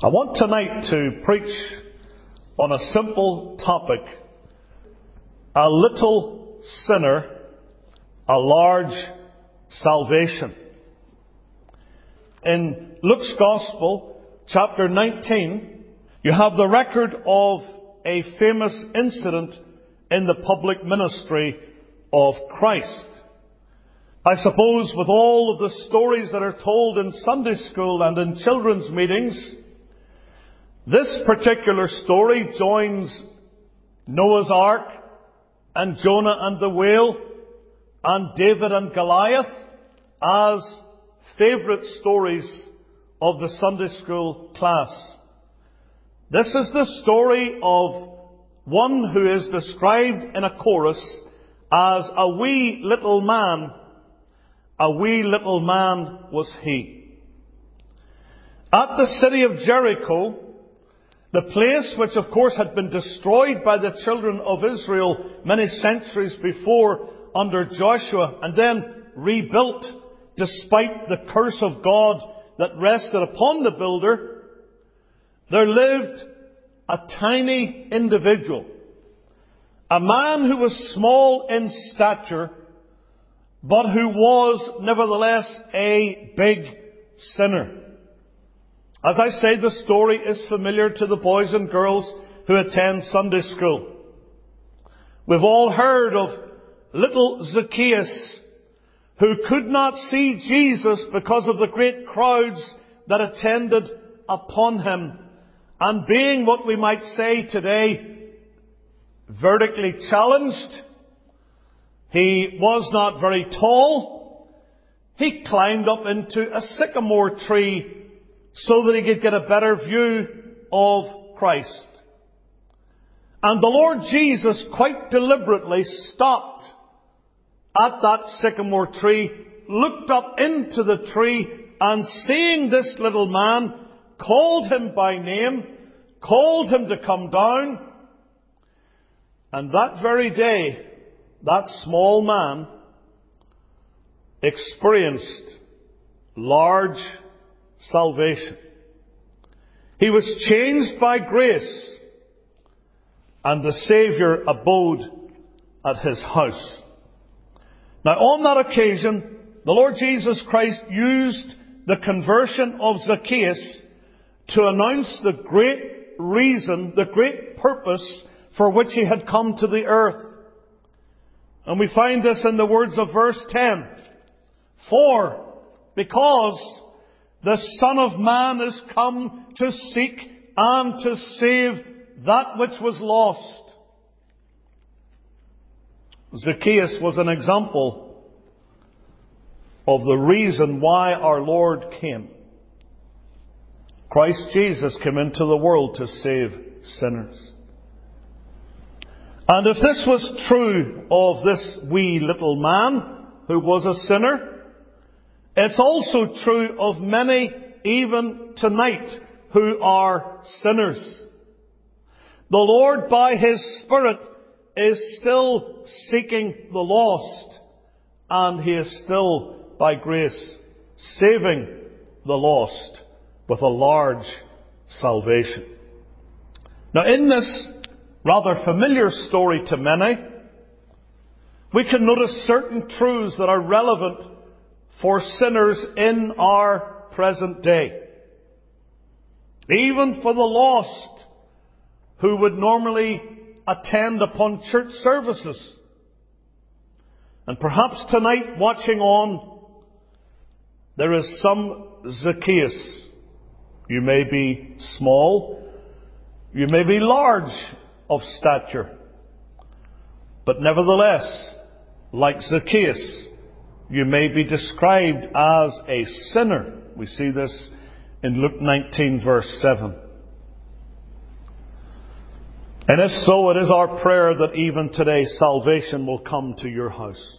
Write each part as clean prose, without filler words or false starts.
I want tonight to preach on a simple topic: a little sinner, a large salvation. In Luke's Gospel, chapter 19, you have the record of a famous incident in the public ministry of Christ. I suppose with all of the stories that are told in Sunday school and in children's meetings, this particular story joins Noah's Ark and Jonah and the whale and David and Goliath as favourite stories of the Sunday school class. This is the story of one who is described in a chorus as a wee little man. A wee little man was he. At the city of Jericho, the place which of course had been destroyed by the children of Israel many centuries before under Joshua and then rebuilt despite the curse of God that rested upon the builder, there lived a tiny individual, a man who was small in stature, but who was nevertheless a big sinner. As I say, the story is familiar to the boys and girls who attend Sunday school. We've all heard of little Zacchaeus, who could not see Jesus because of the great crowds that attended upon him. And being what we might say today, vertically challenged, he was not very tall. He climbed up into a sycamore tree so that he could get a better view of Christ. And the Lord Jesus quite deliberately stopped at that sycamore tree, looked up into the tree, and seeing this little man, called him by name, called him to come down. And that very day, that small man experienced large salvation. He was changed by grace, and the Saviour abode at his house. Now, on that occasion, the Lord Jesus Christ used the conversion of Zacchaeus to announce the great reason, the great purpose for which he had come to the earth. And we find this in the words of verse 10. Because the Son of Man is come to seek and to save that which was lost. Zacchaeus was an example of the reason why our Lord came. Christ Jesus came into the world to save sinners. And if this was true of this wee little man who was a sinner, it's also true of many even tonight who are sinners. The Lord by His Spirit is still seeking the lost, and He is still, by grace, saving the lost with a large salvation. Now, in this rather familiar story to many, we can notice certain truths that are relevant for sinners in our present day. Even for the lost who would normally attend upon church services. And perhaps tonight, watching on, there is some Zacchaeus. You may be small, you may be large of stature, but nevertheless, like Zacchaeus, you may be described as a sinner. We see this in Luke 19 verse 7. And if so, it is our prayer that even today salvation will come to your house.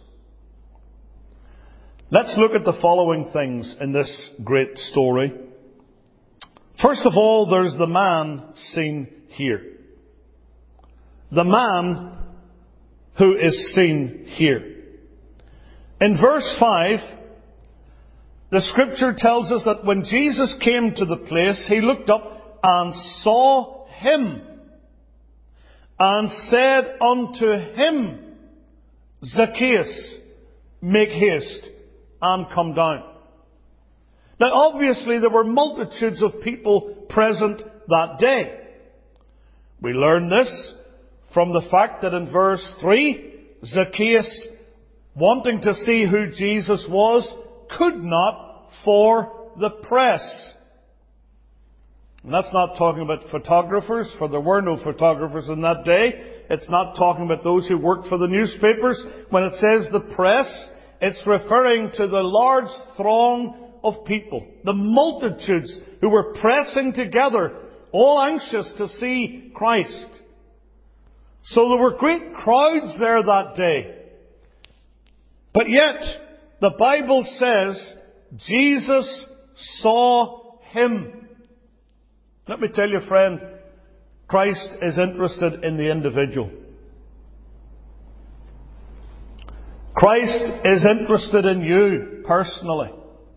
Let's look at the following things in this great story. First of all, there's the man seen here. The man who is seen here. In verse 5, the Scripture tells us that when Jesus came to the place, He looked up and saw him, and said unto him, Zacchaeus, make haste and come down. Now obviously there were multitudes of people present that day. We learn this from the fact that in verse 3, Zacchaeus, wanting to see who Jesus was, could not for the press. And that's not talking about photographers, for there were no photographers in that day. It's not talking about those who worked for the newspapers. When it says the press, it's referring to the large throng of people, the multitudes who were pressing together, all anxious to see Christ. So there were great crowds there that day. But yet, the Bible says, Jesus saw him. Let me tell you, friend, Christ is interested in the individual. Christ is interested in you personally.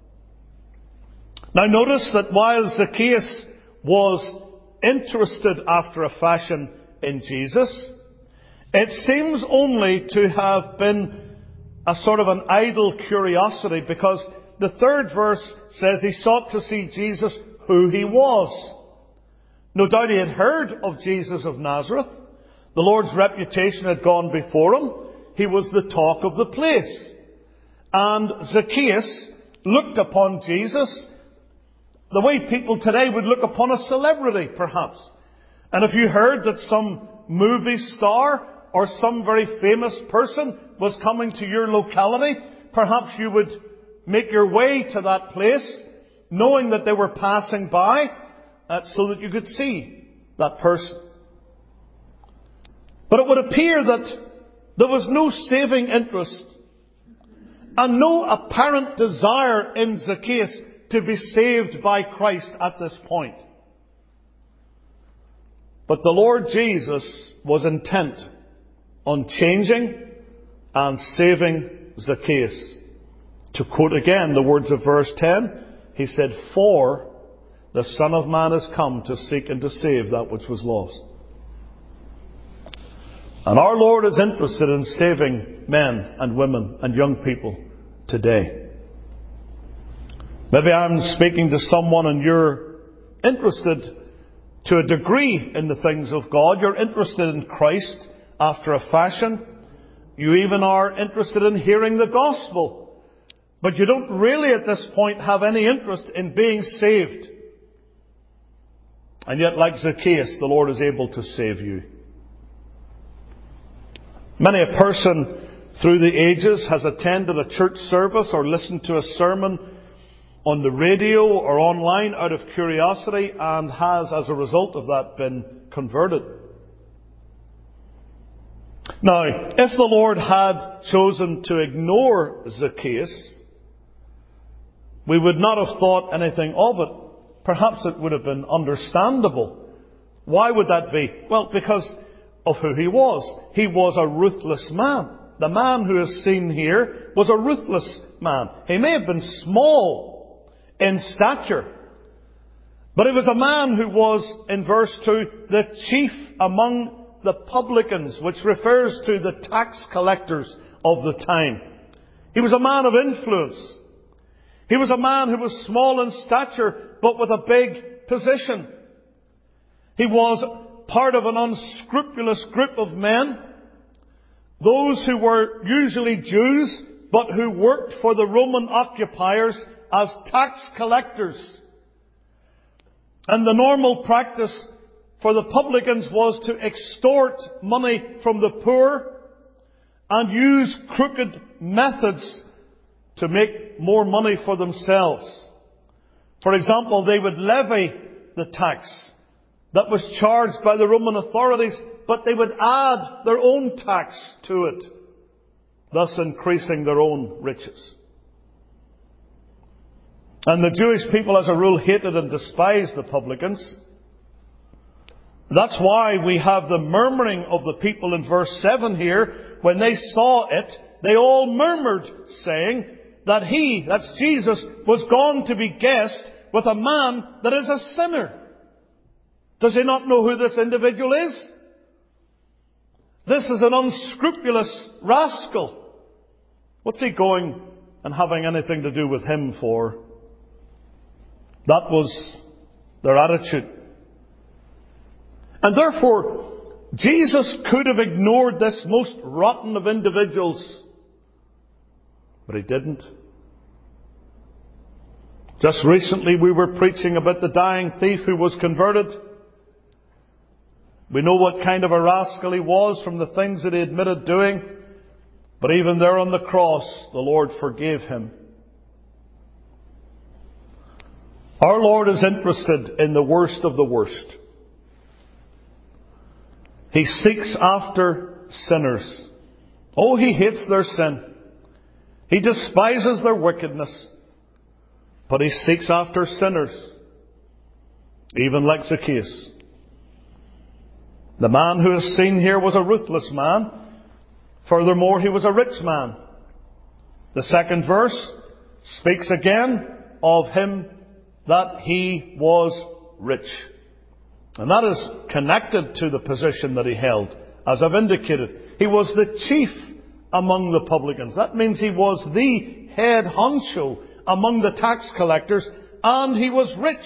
Now notice that while Zacchaeus was interested after a fashion in Jesus, it seems only to have been a sort of an idle curiosity, because the third verse says he sought to see Jesus, who he was. No doubt he had heard of Jesus of Nazareth. The Lord's reputation had gone before him. He was the talk of the place. And Zacchaeus looked upon Jesus the way people today would look upon a celebrity, perhaps. And if you heard that some movie star or some very famous person was coming to your locality, perhaps you would make your way to that place, knowing that they were passing by, so that you could see that person. But it would appear that there was no saving interest and no apparent desire in Zacchaeus to be saved by Christ at this point. But the Lord Jesus was intent on changing and saving Zacchaeus. To quote again the words of verse 10, he said, "For the Son of Man is come to seek and to save that which was lost." And our Lord is interested in saving men and women and young people today. Maybe I'm speaking to someone and you're interested to a degree in the things of God. You're interested in Christ after a fashion. You even are interested in hearing the gospel. But you don't really at this point have any interest in being saved. And yet, like Zacchaeus, the Lord is able to save you. Many a person through the ages has attended a church service or listened to a sermon on the radio or online out of curiosity and has, as a result of that, been converted. Now, if the Lord had chosen to ignore Zacchaeus, we would not have thought anything of it. Perhaps it would have been understandable. Why would that be? Well, because of who he was. He was a ruthless man. The man who is seen here was a ruthless man. He may have been small in stature, but he was a man who was, in verse 2, the chief among the publicans, which refers to the tax collectors of the time. He was a man of influence. He was a man who was small in stature, but with a big position. He was part of an unscrupulous group of men, those who were usually Jews, but who worked for the Roman occupiers as tax collectors. And the normal practice for the publicans was to extort money from the poor and use crooked methods to make more money for themselves. For example, they would levy the tax that was charged by the Roman authorities, but they would add their own tax to it, thus increasing their own riches. And the Jewish people, as a rule, hated and despised the publicans. That's why we have the murmuring of the people in verse 7 here. When they saw it, they all murmured, saying that he, that's Jesus, was gone to be guest with a man that is a sinner. Does he not know who this individual is? This is an unscrupulous rascal. What's he going and having anything to do with him for? That was their attitude. And therefore, Jesus could have ignored this most rotten of individuals, but he didn't. Just recently we were preaching about the dying thief who was converted. We know what kind of a rascal he was from the things that he admitted doing. But even there on the cross, the Lord forgave him. Our Lord is interested in the worst of the worst. He seeks after sinners. Oh, he hates their sin. He despises their wickedness. But he seeks after sinners. Even like Zacchaeus. The man who is seen here was a ruthless man. Furthermore, he was a rich man. The second verse speaks again of him that he was rich. And that is connected to the position that he held. As I've indicated, he was the chief among the publicans. That means he was the head honcho among the tax collectors, and he was rich.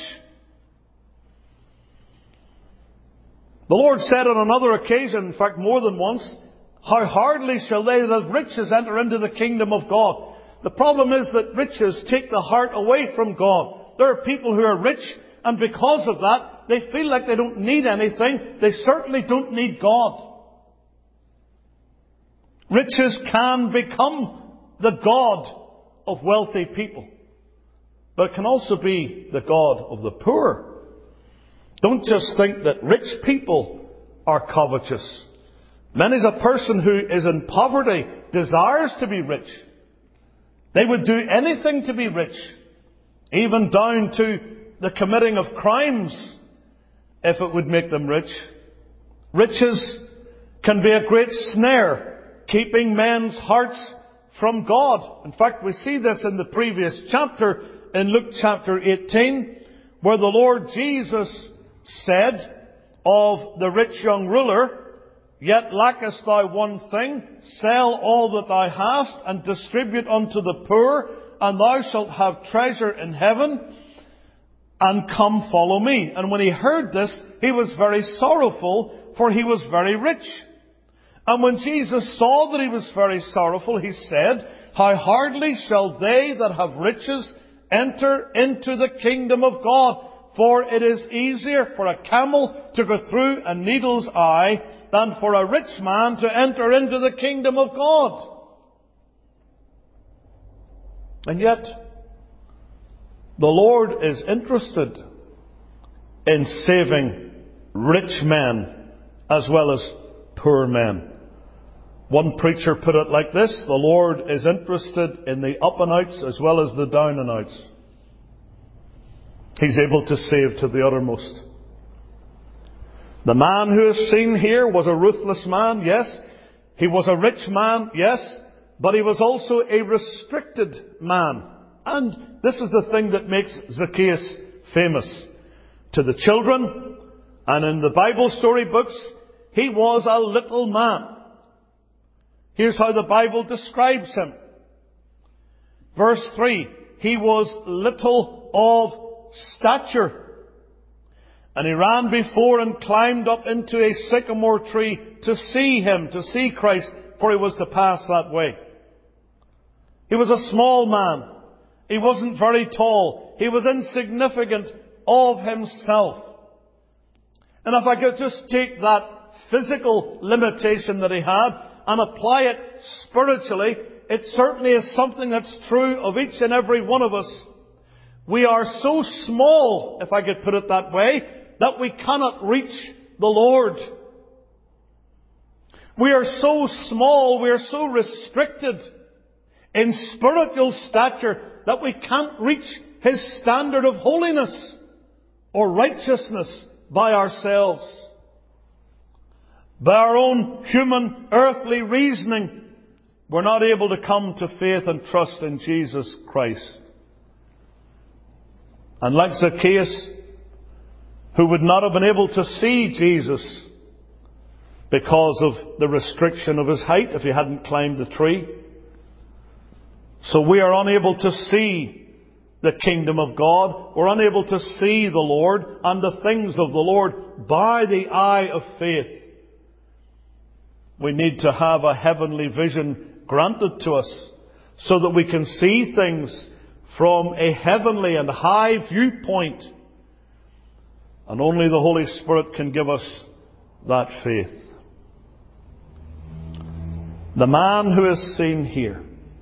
The Lord said on another occasion, in fact more than once, how hardly shall they that have riches enter into the kingdom of God. The problem is that riches take the heart away from God. There are people who are rich, and because of that, they feel like they don't need anything. They certainly don't need God. Riches can become the God of wealthy people. But it can also be the God of the poor. Don't just think that rich people are covetous. Many's a person who is in poverty desires to be rich. They would do anything to be rich, even down to the committing of crimes, if it would make them rich. Riches can be a great snare, keeping men's hearts from God. In fact, we see this in the previous chapter, in Luke chapter 18, where the Lord Jesus said of the rich young ruler, "Yet lackest thou one thing, sell all that thou hast, and distribute unto the poor, and thou shalt have treasure in heaven, and come follow me." And when he heard this, he was very sorrowful, for he was very rich. And when Jesus saw that he was very sorrowful, he said, "How hardly shall they that have riches enter into the kingdom of God? For it is easier for a camel to go through a needle's eye than for a rich man to enter into the kingdom of God." And yet, the Lord is interested in saving rich men as well as poor men. One preacher put it like this: the Lord is interested in the up and outs as well as the down and outs. He's able to save to the uttermost. The man who is seen here was a ruthless man, yes. He was a rich man, yes. But he was also a restricted man. And this is the thing that makes Zacchaeus famous. To the children, and in the Bible storybooks, he was a little man. Here's how the Bible describes him. Verse 3, he was little of stature. And he ran before and climbed up into a sycamore tree to see him, to see Christ, for he was to pass that way. He was a small man. He wasn't very tall. He was insignificant of himself. And if I could just take that physical limitation that he had and apply it spiritually, it certainly is something that's true of each and every one of us. We are so small, if I could put it that way, that we cannot reach the Lord. We are so small, we are so restricted in spiritual stature that we can't reach His standard of holiness or righteousness by ourselves. By our own human, earthly reasoning, we're not able to come to faith and trust in Jesus Christ. And like Zacchaeus, who would not have been able to see Jesus because of the restriction of his height if he hadn't climbed the tree. So we are unable to see the kingdom of God. We're unable to see the Lord and the things of the Lord by the eye of faith. We need to have a heavenly vision granted to us so that we can see things from a heavenly and high viewpoint. And only the Holy Spirit can give us that faith. The man who is seen here,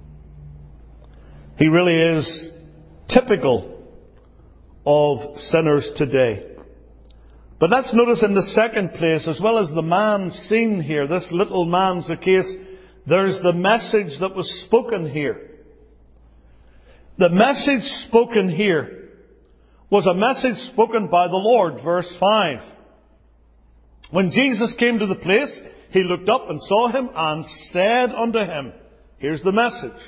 he really is typical of sinners today. But let's notice in the second place, as well as the man seen here, this little man Zacchaeus, there's the message that was spoken here. The message spoken here was a message spoken by the Lord. Verse 5. When Jesus came to the place, he looked up and saw him and said unto him, here's the message.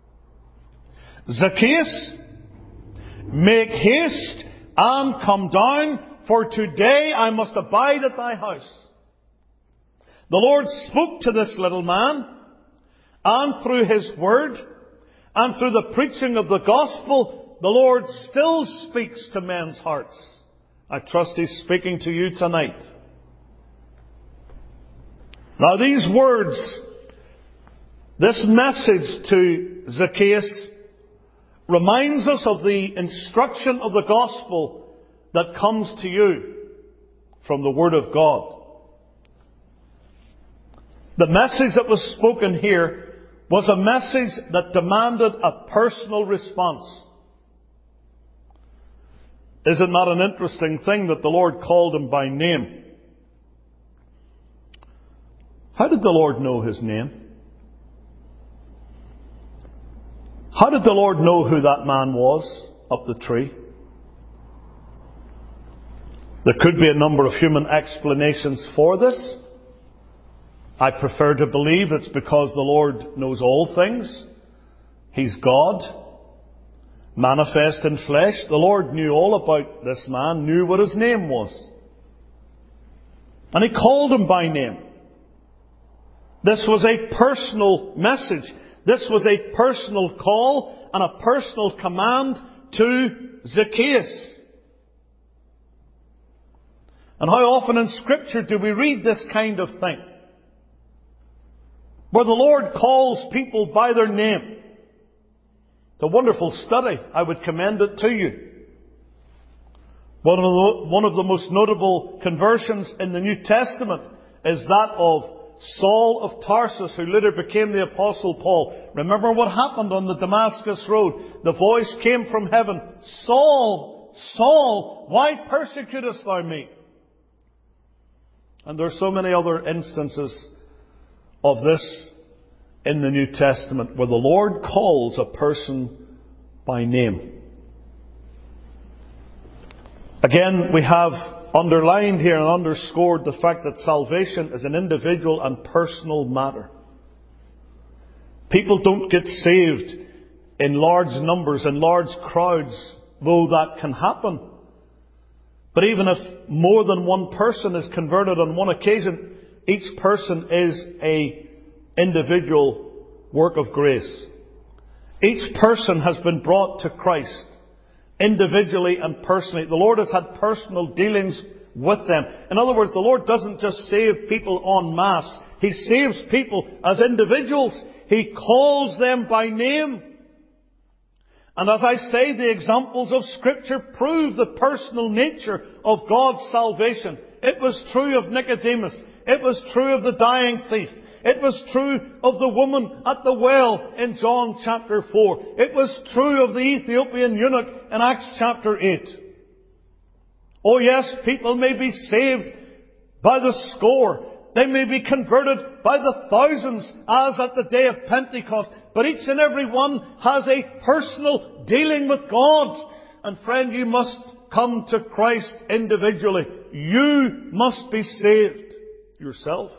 Zacchaeus, make haste and come down, for today I must abide at thy house. The Lord spoke to this little man, and through his word, and through the preaching of the gospel, the Lord still speaks to men's hearts. I trust he's speaking to you tonight. Now these words, this message to Zacchaeus, reminds us of the instruction of the gospel that comes to you from the Word of God. The message that was spoken here was a message that demanded a personal response. Is it not an interesting thing that the Lord called him by name? How did the Lord know his name? How did the Lord know who that man was up the tree? There could be a number of human explanations for this. I prefer to believe it's because the Lord knows all things. He's God, manifest in flesh. The Lord knew all about this man, knew what his name was. And he called him by name. This was a personal message. This was a personal call and a personal command to Zacchaeus. And how often in Scripture do we read this kind of thing? Where the Lord calls people by their name. It's a wonderful study. I would commend it to you. One of the most notable conversions in the New Testament is that of Saul of Tarsus, who later became the Apostle Paul. Remember what happened on the Damascus Road. The voice came from heaven, Saul, Saul, why persecutest thou me? And there are so many other instances of this in the New Testament where the Lord calls a person by name. Again, we have underlined here and underscored the fact that salvation is an individual and personal matter. People don't get saved in large numbers, in large crowds, though that can happen. But even if more than one person is converted on one occasion, each person is an individual work of grace. Each person has been brought to Christ individually and personally. The Lord has had personal dealings with them. In other words, the Lord doesn't just save people en masse. He saves people as individuals. He calls them by name. And as I say, the examples of Scripture prove the personal nature of God's salvation. It was true of Nicodemus. It was true of the dying thief. It was true of the woman at the well in John chapter 4. It was true of the Ethiopian eunuch in Acts chapter 8. Oh yes, people may be saved by the score. They may be converted by the thousands, as at the day of Pentecost. But each and every one has a personal dealing with God. And friend, you must come to Christ individually. You must be saved yourself.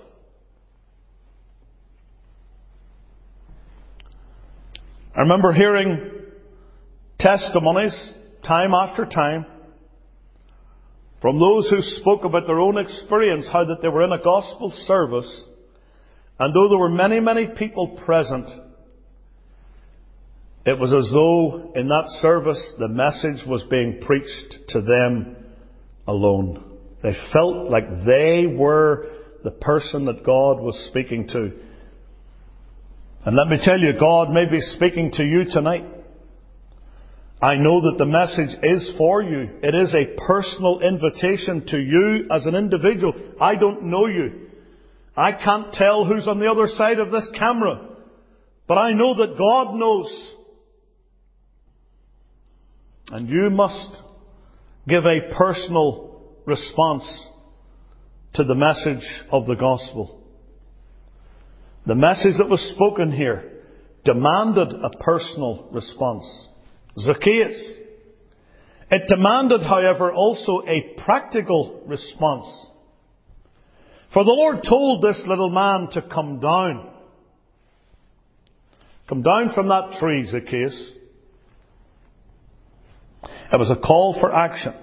I remember hearing testimonies time after time from those who spoke about their own experience, how that they were in a gospel service, and though there were many, many people present, it was as though in that service the message was being preached to them alone. They felt like they were the person that God was speaking to. And let me tell you, God may be speaking to you tonight. I know that the message is for you. It is a personal invitation to you as an individual. I don't know you. I can't tell who's on the other side of this camera. But I know that God knows. And you must give a personal response to the message of the gospel. The message that was spoken here demanded a personal response. Zacchaeus. It demanded, however, also a practical response. For the Lord told this little man to come down. Come down from that tree, Zacchaeus. It was a call for action.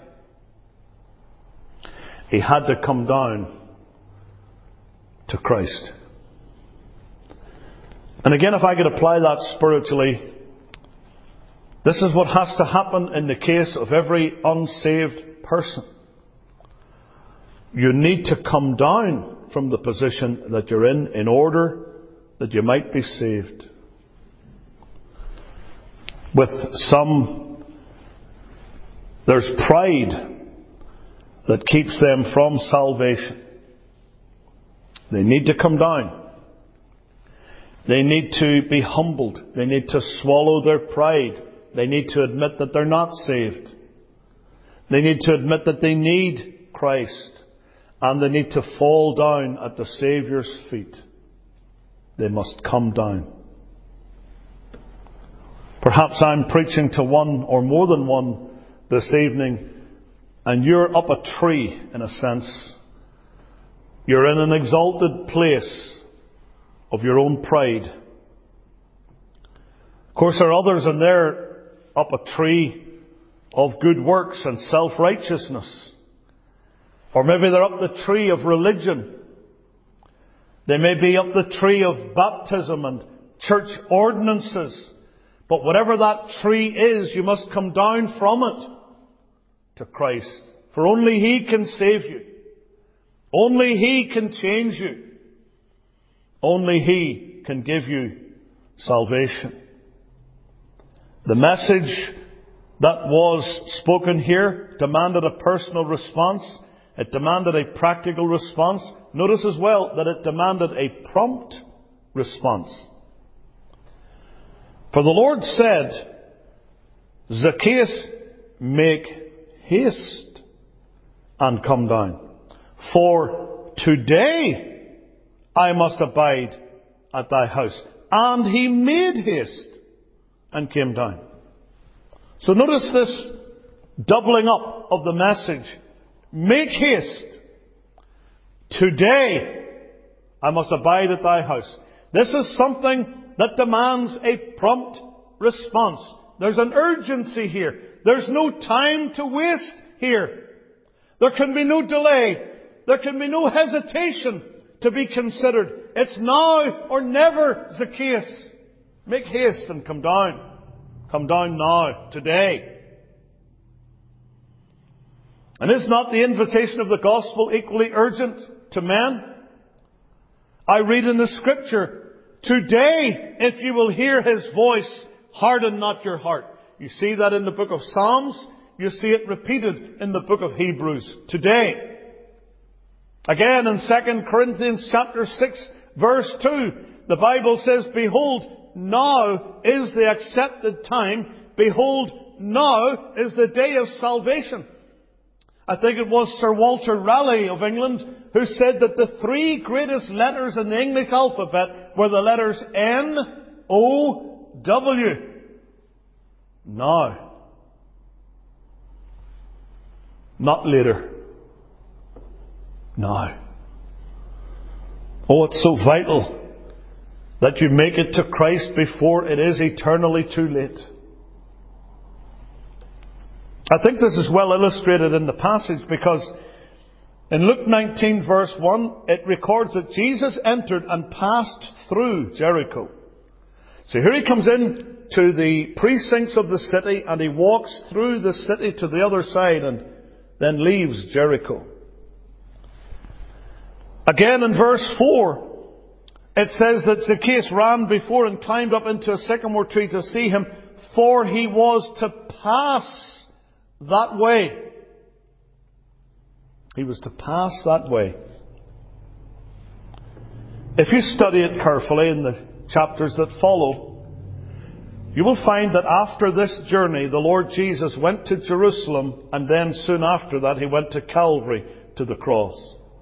He had to come down to Christ. And again, if I could apply that spiritually, this is what has to happen in the case of every unsaved person. You need to come down from the position that you're in order that you might be saved. With some, there's pride that keeps them from salvation. They need to come down. They need to be humbled. They need to swallow their pride. They need to admit that they're not saved. They need to admit that they need Christ. And they need to fall down at the Saviour's feet. They must come down. Perhaps I'm preaching to one or more than one this evening, and you're up a tree, in a sense. You're in an exalted place of your own pride. Of course, there are others in there up a tree of good works and self-righteousness. Or maybe they're up the tree of religion. They may be up the tree of baptism and church ordinances. But whatever that tree is, you must come down from it to Christ. For only He can save you. Only He can change you. Only He can give you salvation. The message that was spoken here demanded a personal response. It demanded a practical response. Notice as well that it demanded a prompt response. For the Lord said, Zacchaeus, make haste and come down. For today I must abide at thy house. And he made haste and came down. So notice this doubling up of the message. Make haste. Today I must abide at thy house. This is something that demands a prompt response. There's an urgency here. There's no time to waste here. There can be no delay. There can be no hesitation to be considered. It's now or never, Zacchaeus. Make haste and come down. Come down now, today. And is not the invitation of the gospel equally urgent to men? I read in the scripture, today, if you will hear His voice, harden not your heart. You see that in the book of Psalms. You see it repeated in the book of Hebrews. Today. Again in 2 Corinthians chapter 6 verse 2, the Bible says, behold, now is the accepted time. Behold, now is the day of salvation. I think it was Sir Walter Raleigh of England who said that the three greatest letters in the English alphabet were the letters N, O, W. Now. Not later. Now. Oh, it's so vital that you make it to Christ before it is eternally too late. I think this is well illustrated in the passage, because in Luke 19 verse 1, it records that Jesus entered and passed through Jericho. So here he comes in to the precincts of the city, and he walks through the city to the other side and then leaves Jericho. Again in verse 4, it says that Zacchaeus ran before and climbed up into a sycamore tree to see him, for he was to pass that way. He was to pass that way. If you study it carefully in the chapters that follow, you will find that after this journey, the Lord Jesus went to Jerusalem, and then soon after that, he went to Calvary, to the cross.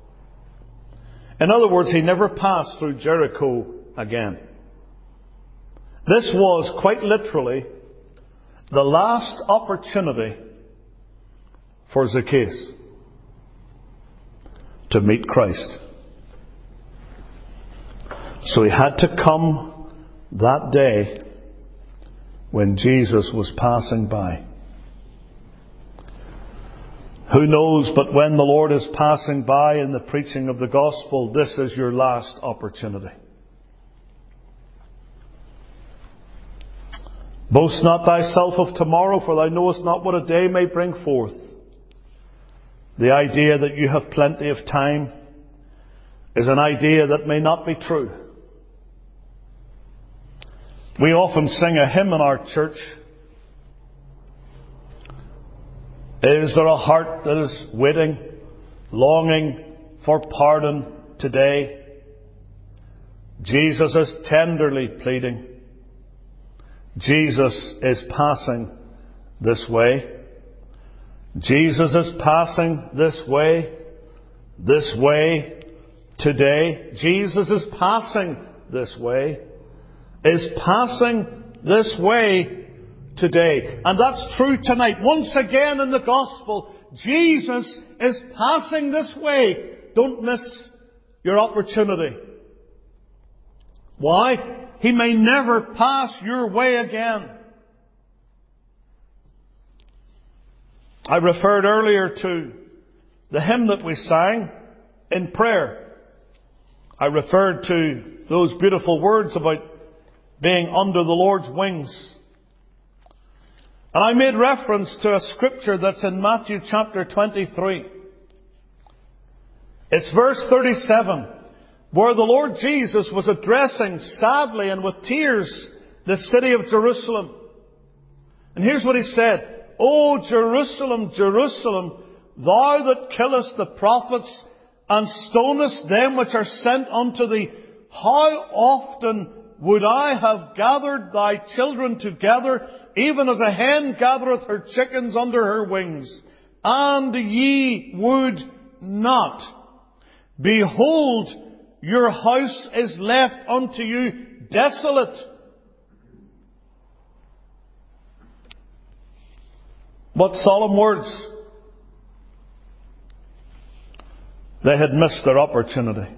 In other words, he never passed through Jericho again. This was quite literally the last opportunity for Zacchaeus to meet Christ. So he had to come that day when Jesus was passing by. Who knows, but when the Lord is passing by in the preaching of the gospel, this is your last opportunity. Boast not thyself of tomorrow, for thou knowest not what a day may bring forth. The idea that you have plenty of time is an idea that may not be true. We often sing a hymn in our church. Is there a heart that is waiting, longing for pardon today? Jesus is tenderly pleading. Jesus is passing this way. Jesus is passing this way today. Jesus is passing this way, is passing this way today. And that's true tonight. Once again in the gospel, Jesus is passing this way. Don't miss your opportunity. Why? He may never pass your way again. I referred earlier to the hymn that we sang in prayer. I referred to those beautiful words about being under the Lord's wings. And I made reference to a scripture that's in Matthew chapter 23. It's verse 37, where the Lord Jesus was addressing sadly and with tears the city of Jerusalem. And here's what he said. O Jerusalem, Jerusalem, thou that killest the prophets and stonest them which are sent unto thee, how often would I have gathered thy children together, even as a hen gathereth her chickens under her wings, and ye would not. Behold, your house is left unto you desolate. What solemn words. They had missed their opportunity.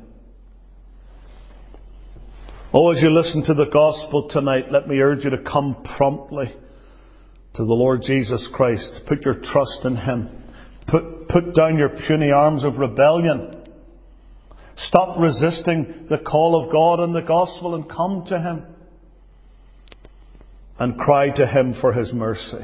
Oh, as you listen to the gospel tonight, let me urge you to come promptly to the Lord Jesus Christ. Put your trust in Him. Put down your puny arms of rebellion. Stop resisting the call of God and the gospel and come to Him. And cry to Him for His mercy.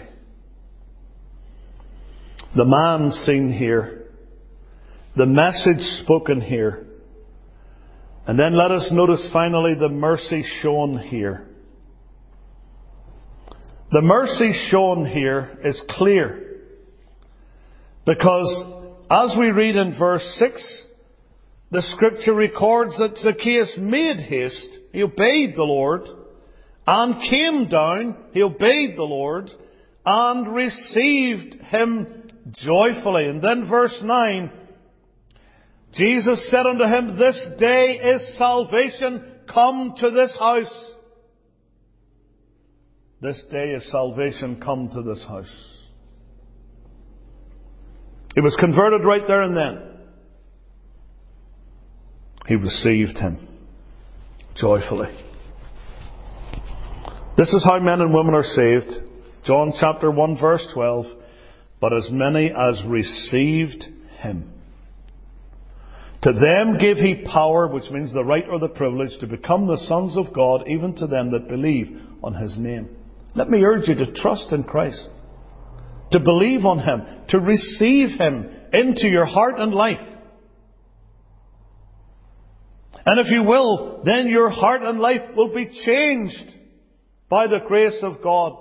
The man seen here. The message spoken here. And then let us notice finally the mercy shown here. The mercy shown here is clear. Because as we read in verse 6, the scripture records that Zacchaeus made haste. He obeyed the Lord and came down. He obeyed the Lord and received Him joyfully. And then verse 9, Jesus said unto him, This day is salvation come to this house. This day is salvation come to this house. He was converted right there and then. He received Him joyfully. This is how men and women are saved. John chapter 1 verse 12. but as many as received him, to them gave he power, which means the right or the privilege, to become the sons of God, even to them that believe on his name. Let me urge you to trust in Christ, to believe on him, to receive him into your heart and life. And if you will, then your heart and life will be changed by the grace of God.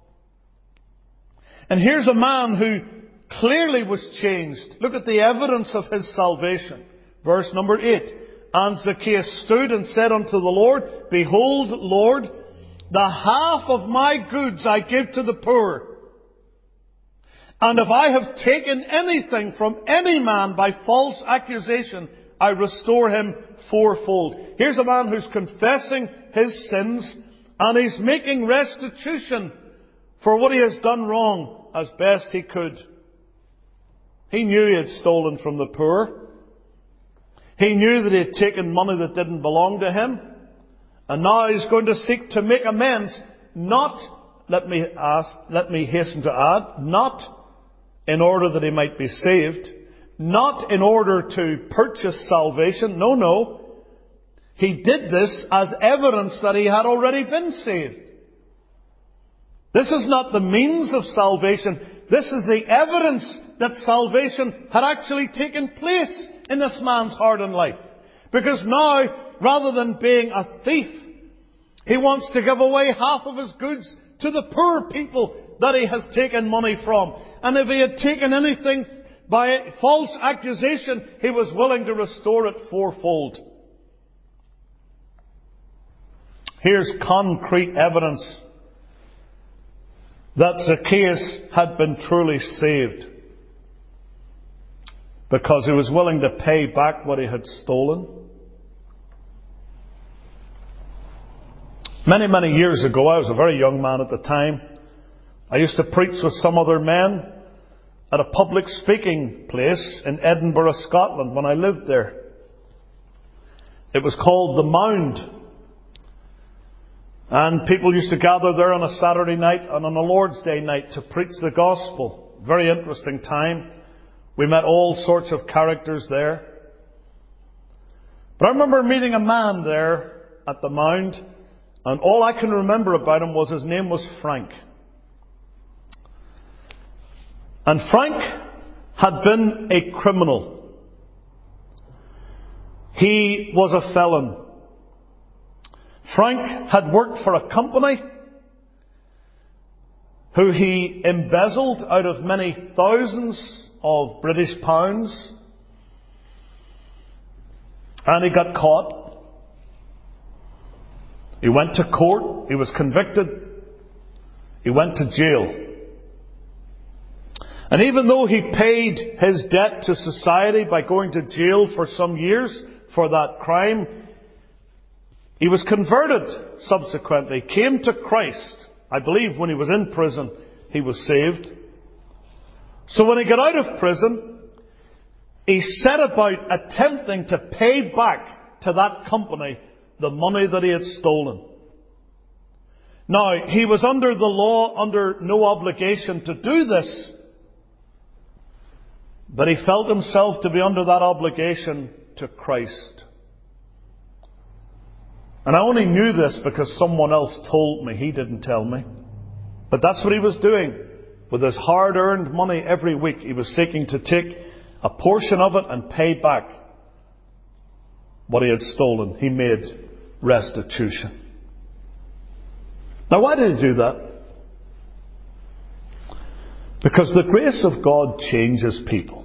And here's a man who clearly was changed. Look at the evidence of his salvation. Verse number 8. And Zacchaeus stood and said unto the Lord, Behold, Lord, the half of my goods I give to the poor. And if I have taken anything from any man by false accusation, I restore him fourfold. Here's a man who's confessing his sins, and he's making restitution for what he has done wrong as best he could. He knew he had stolen from the poor. He knew that he had taken money that didn't belong to him. And now he's going to seek to make amends, not, let me hasten to add, not in order that he might be saved, not in order to purchase salvation. No. He did this as evidence that he had already been saved. This is not the means of salvation. This is the evidence that salvation had actually taken place in this man's heart and life. Because now, rather than being a thief, he wants to give away half of his goods to the poor people that he has taken money from. And if he had taken anything by false accusation, he was willing to restore it fourfold. Here's concrete evidence that Zacchaeus had been truly saved, because he was willing to pay back what he had stolen. Many years ago, I was a very young man at the time, I used to preach with some other men at a public speaking place in Edinburgh, Scotland, when I lived there. It was called The Mound. And people used to gather there on a Saturday night and on a Lord's Day night to preach the gospel. Very interesting time. We met all sorts of characters there. But I remember meeting a man there at the Mound, and all I can remember about him was his name was Frank. And Frank had been a criminal. He was a felon. Frank had worked for a company who he embezzled out of many thousands of British pounds. And he got caught. He went to court. He was convicted. He went to jail. And even though he paid his debt to society by going to jail for some years for that crime, he was converted subsequently, came to Christ. I believe when he was in prison, he was saved. So when he got out of prison, he set about attempting to pay back to that company the money that he had stolen. Now, he was under the law, under no obligation to do this, but he felt himself to be under that obligation to Christ. And I only knew this because someone else told me. He didn't tell me. But that's what he was doing. With his hard-earned money every week, he was seeking to take a portion of it and pay back what he had stolen. He made restitution. Now, why did he do that? Because the grace of God changes people.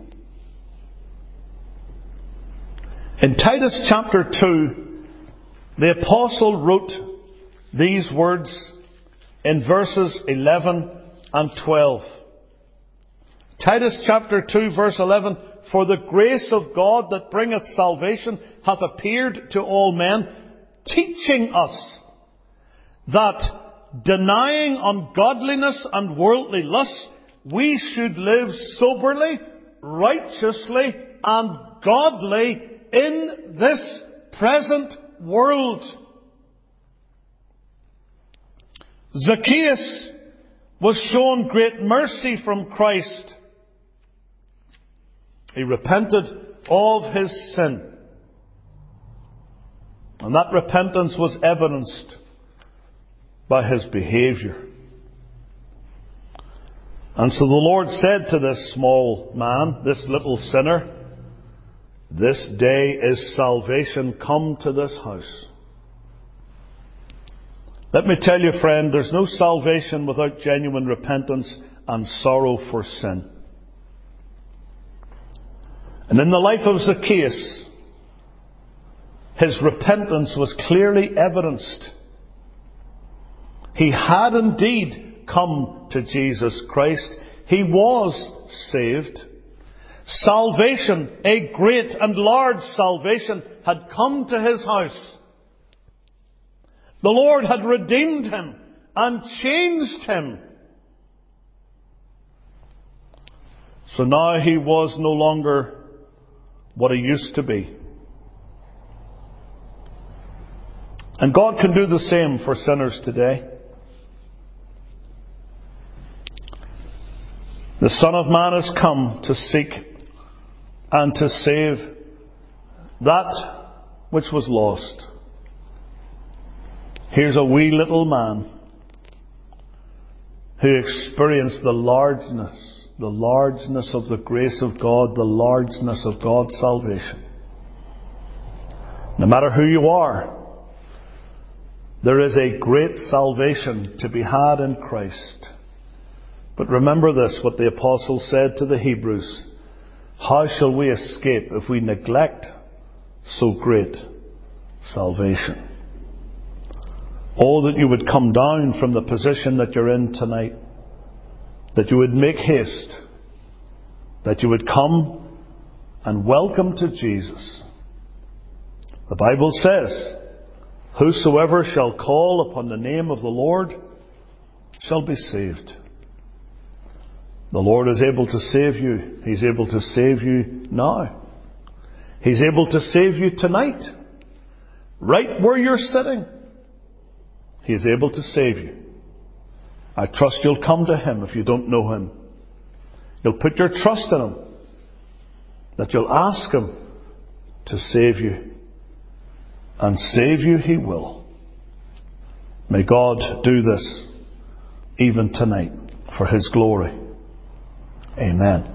In Titus chapter 2, the apostle wrote these words in verses 11 and 12. Titus chapter 2 verse 11, For the grace of God that bringeth salvation hath appeared to all men, teaching us that denying ungodliness and worldly lusts, we should live soberly, righteously, and godly in this present world. Zacchaeus was shown great mercy from Christ He repented of his sin. And that repentance was evidenced by his behavior. And so the Lord said to this small man, this little sinner, "This day is salvation come to this house." Let me tell you, friend, there's no salvation without genuine repentance and sorrow for sin. And in the life of Zacchaeus, his repentance was clearly evidenced. He had indeed come to Jesus Christ. He was saved. Salvation, a great and large salvation, had come to his house. The Lord had redeemed him and changed him. So now he was no longer what he used to be. And God can do the same for sinners today. The Son of Man has come to seek and to save that which was lost. Here's a wee little man who experienced the largeness of the grace of God, the largeness of God's salvation. No matter who you are, there is a great salvation to be had in Christ. But remember this, what the apostle said to the Hebrews: how shall we escape if we neglect so great salvation? Oh, that you would come down from the position that you're in tonight, that you would make haste, that you would come and welcome to Jesus. The Bible says, "Whosoever shall call upon the name of the Lord shall be saved." The Lord is able to save you. He's able to save you now. He's able to save you tonight, right where you're sitting. He's able to save you. I trust you'll come to Him if you don't know Him. You'll put your trust in Him. That you'll ask Him to save you. And save you He will. May God do this even tonight for His glory. Amen.